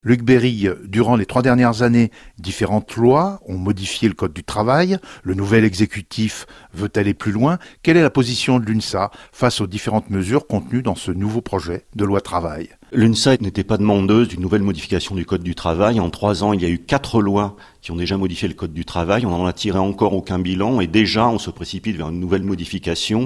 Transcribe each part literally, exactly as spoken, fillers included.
Luc Berry, durant les trois dernières années, différentes lois ont modifié le Code du travail. Le nouvel exécutif veut aller plus loin. Quelle est la position de l'UNSA face aux différentes mesures contenues dans ce nouveau projet de loi travail ? L'UNSA n'était pas demandeuse d'une nouvelle modification du Code du travail. En trois ans, il y a eu quatre lois qui ont déjà modifié le Code du travail. On n'en a tiré encore aucun bilan et déjà on se précipite vers une nouvelle modification.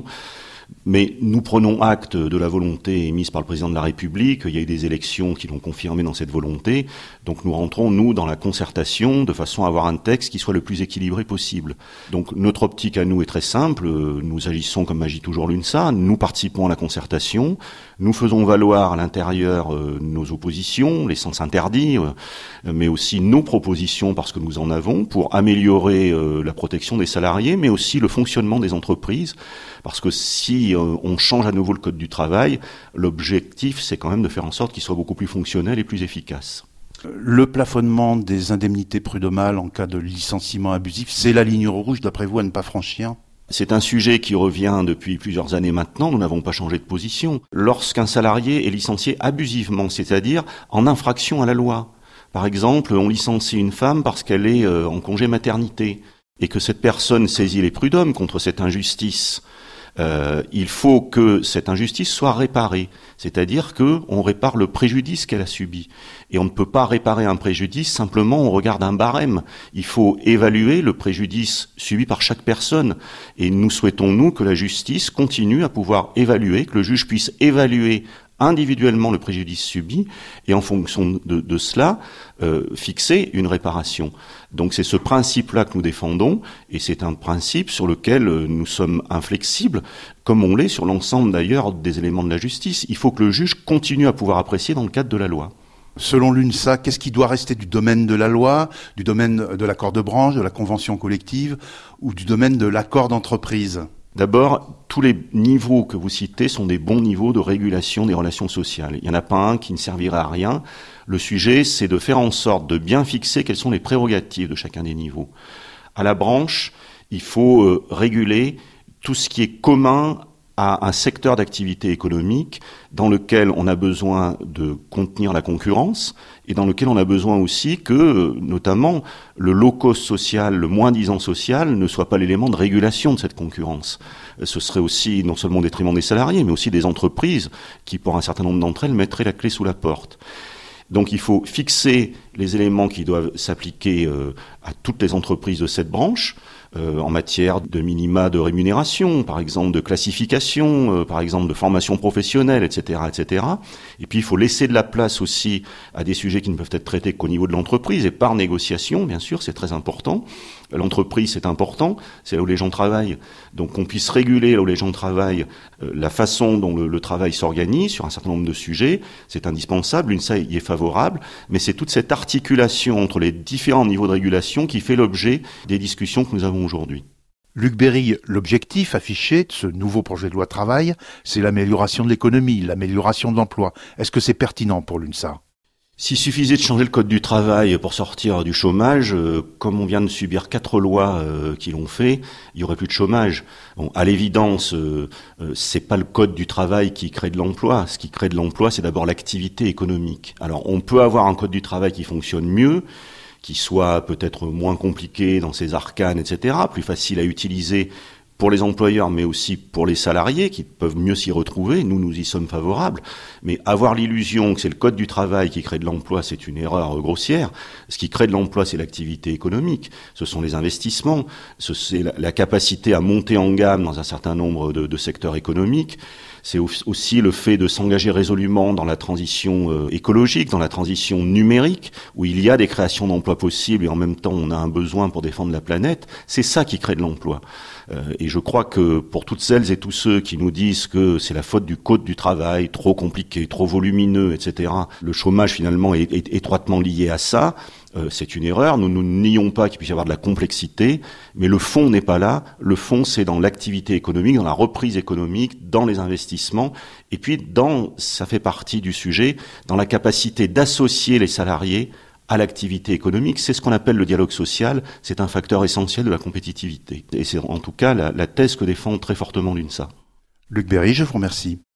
Mais nous prenons acte de la volonté émise par le président de la République. Il y a eu des élections qui l'ont confirmé dans cette volonté. Donc nous rentrons, nous, dans la concertation de façon à avoir un texte qui soit le plus équilibré possible. Donc notre optique à nous est très simple. Nous agissons comme agit toujours l'UNSA. Nous participons à la concertation. Nous faisons valoir à l'intérieur euh, nos oppositions, les sens interdits, euh, mais aussi nos propositions parce que nous en avons pour améliorer euh, la protection des salariés, mais aussi le fonctionnement des entreprises. Parce que si euh, on change à nouveau le Code du travail, l'objectif, c'est quand même de faire en sorte qu'il soit beaucoup plus fonctionnel et plus efficace. Le plafonnement des indemnités prud'homales en cas de licenciement abusif, c'est la ligne rouge, d'après vous, à ne pas franchir ? C'est un sujet qui revient depuis plusieurs années maintenant, nous n'avons pas changé de position. Lorsqu'un salarié est licencié abusivement, c'est-à-dire en infraction à la loi, par exemple, on licencie une femme parce qu'elle est euh, en congé maternité, et que cette personne saisit les prud'hommes contre cette injustice, Euh, il faut que cette injustice soit réparée, c'est-à-dire que on répare le préjudice qu'elle a subi. Et on ne peut pas réparer un préjudice simplement on regarde un barème. Il faut évaluer le préjudice subi par chaque personne. Et nous souhaitons, nous, que la justice continue à pouvoir évaluer, que le juge puisse évaluer individuellement le préjudice subi et en fonction de, de cela euh, fixer une réparation. Donc c'est ce principe-là que nous défendons et c'est un principe sur lequel euh, nous sommes inflexibles, comme on l'est sur l'ensemble d'ailleurs des éléments de la justice. Il faut que le juge continue à pouvoir apprécier dans le cadre de la loi. Selon l'UNSA, qu'est-ce qui doit rester du domaine de la loi, du domaine de l'accord de branche, de la convention collective ou du domaine de l'accord d'entreprise ? D'abord, tous les niveaux que vous citez sont des bons niveaux de régulation des relations sociales. Il n'y en a pas un qui ne servirait à rien. Le sujet, c'est de faire en sorte de bien fixer quelles sont les prérogatives de chacun des niveaux. À la branche, il faut euh, réguler tout ce qui est commun à un secteur d'activité économique dans lequel on a besoin de contenir la concurrence et dans lequel on a besoin aussi que, notamment, le low cost social, le moins-disant social ne soit pas l'élément de régulation de cette concurrence. Ce serait aussi non seulement au détriment des salariés, mais aussi des entreprises qui, pour un certain nombre d'entre elles, mettraient la clé sous la porte. Donc il faut fixer les éléments qui doivent s'appliquer euh, à toutes les entreprises de cette branche, euh, en matière de minima de rémunération, par exemple de classification, euh, par exemple de formation professionnelle, et cetera, et cetera. Et puis il faut laisser de la place aussi à des sujets qui ne peuvent être traités qu'au niveau de l'entreprise et par négociation, bien sûr, c'est très important. L'entreprise, c'est important, c'est là où les gens travaillent. Donc qu'on puisse réguler là où les gens travaillent, euh, la façon dont le, le travail s'organise sur un certain nombre de sujets, c'est indispensable, l'UNSA y est favorable, mais c'est toute cette articulation entre les différents niveaux de régulation qui fait l'objet des discussions que nous avons aujourd'hui. Luc Berry, l'objectif affiché de ce nouveau projet de loi travail, c'est l'amélioration de l'économie, l'amélioration de l'emploi. Est-ce que c'est pertinent pour l'UNSA ? S'il suffisait de changer le code du travail pour sortir du chômage, euh, comme on vient de subir quatre lois euh, qui l'ont fait, il y aurait plus de chômage. Bon, à l'évidence, euh, euh, c'est pas le code du travail qui crée de l'emploi. Ce qui crée de l'emploi, c'est d'abord l'activité économique. Alors, on peut avoir un code du travail qui fonctionne mieux, qui soit peut-être moins compliqué dans ses arcanes, et cetera, plus facile à utiliser pour les employeurs, mais aussi pour les salariés qui peuvent mieux s'y retrouver. Nous, nous y sommes favorables. Mais avoir l'illusion que c'est le code du travail qui crée de l'emploi, c'est une erreur grossière. Ce qui crée de l'emploi, c'est l'activité économique. Ce sont les investissements. C'est la capacité à monter en gamme dans un certain nombre de, de secteurs économiques. C'est aussi le fait de s'engager résolument dans la transition euh, écologique, dans la transition numérique, où il y a des créations d'emplois possibles et en même temps on a un besoin pour défendre la planète. C'est ça qui crée de l'emploi. Euh, et je crois que pour toutes celles et tous ceux qui nous disent que c'est la faute du code du travail, trop compliqué, trop volumineux, et cetera, le chômage finalement est, est étroitement lié à ça. Euh, c'est une erreur. Nous ne nions pas qu'il puisse y avoir de la complexité, mais le fond n'est pas là. Le fond, c'est dans l'activité économique, dans la reprise économique, dans les investissements, et puis dans, ça fait partie du sujet, dans la capacité d'associer les salariés à l'activité économique. C'est ce qu'on appelle le dialogue social. C'est un facteur essentiel de la compétitivité. Et c'est en tout cas la, la thèse que défend très fortement l'UNSA. Luc Berry, je vous remercie.